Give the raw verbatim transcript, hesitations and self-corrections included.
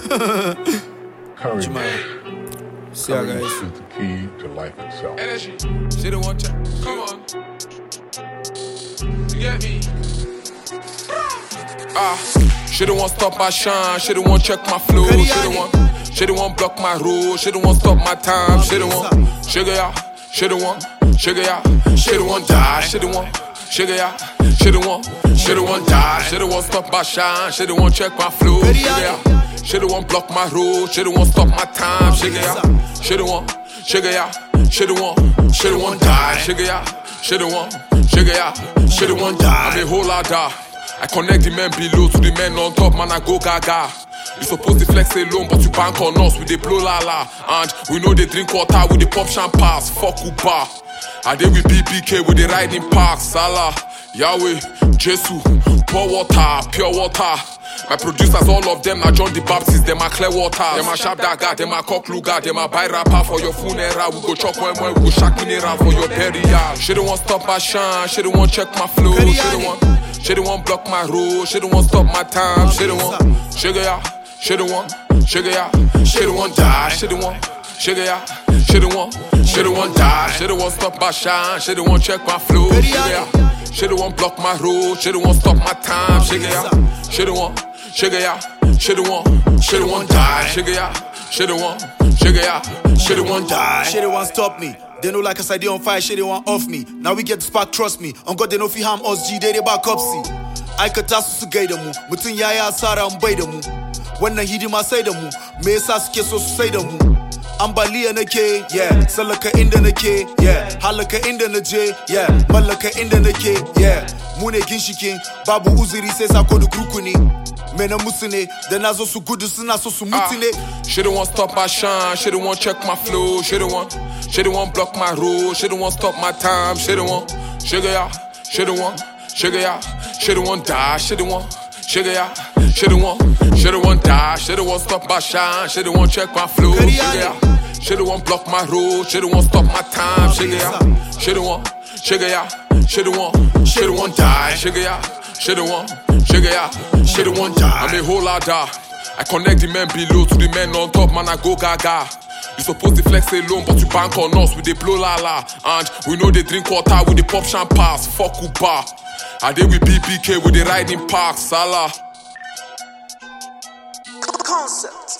Courage See ya, guys. is the key to life itself. Energy. She the one check. Come on. You get me? Ah, she the one stop my shine. She the one check my flow. She the one. She the one block my road. She the one stop my time. She the one. Sugar ya. She the one. Sugar ya. She the one die. She the one. Sugar ya. She the one. She the one die. She the one stop my shine. She the one check my flow. Sugar ya. She the one block my road. She the one stop my time. Sugar ya. She the one. Sugar ya. She the one. She the one die. Sugar ya. She the one. Sugar ya. She the one die. I'm a whole lot die. I connect the men below to the men on top, man, I go gaga. You supposed to flex alone, but you bank on us with the blow la la. And we know they drink water with the pop champagne, fuck Uber. I did with B B K with the riding park, Salah, Yahweh, Jesus, pour water, pure water. My producers, all of them are John the Baptist, them are clear water. Them are sharp dagger, them are cock lugar, them are buy rapper for your funeral. We go chop when we go shack mineral for your burial. She don't want stop my shine, she don't want check my flow, she don't want. She the one block my road, she the one stop my time, she the one. Sugar ya, she the one. Sugar ya, she the one die, she the one. Sugar ya, she the one. She the one die, she the one stop my shine, she the one check my flow. Sugar ya, she the one block my road, she the one stop my time. Sugar ya, she the one. Sugar ya, she the one. She the one die, sugar ya, she the one. Sugar ya, she the one die. She the one stop me. They know like I said they on fire, shit they want off me. Now we get the spark, trust me. On God they know fi harm us, G, they they back up, see. I could task to gay them, Mutun yaya Sara and bay them. When the hidi ma say them, me saske so say them. Ambali and a K, yeah. Salaka in the K, yeah. Halaka in the J, yeah. Malaka in the K, yeah. Mune Ginshikin, Babu Uziri says I call the Krukuni. Mena Musine, then I so good as soon as so mutine. She the one stop my shine, she the one check my flow, she the one. She the one block my road, she the one stop my time, she the one. Sugar ya, she the one. Sugar ya, she the one die, she the one. Sugar ya, she the one. She the one die, she the one stop my shine, she the one check my flow, sugar ya. She the one block my road, she the one stop my time, sugar ya. She the one. Sugar ya, she the one. She the one die, sugar ya. She the one. Sugar ya, she the one die. I'm a whole lot die. I connect the men below to the men on top, man, I go gaga. You supposed to flex alone, but you bank on us with the blow la la. And we know they drink water with the pop champagne, fuck Uber. I did with B B K with the riding park, Salah. Concept.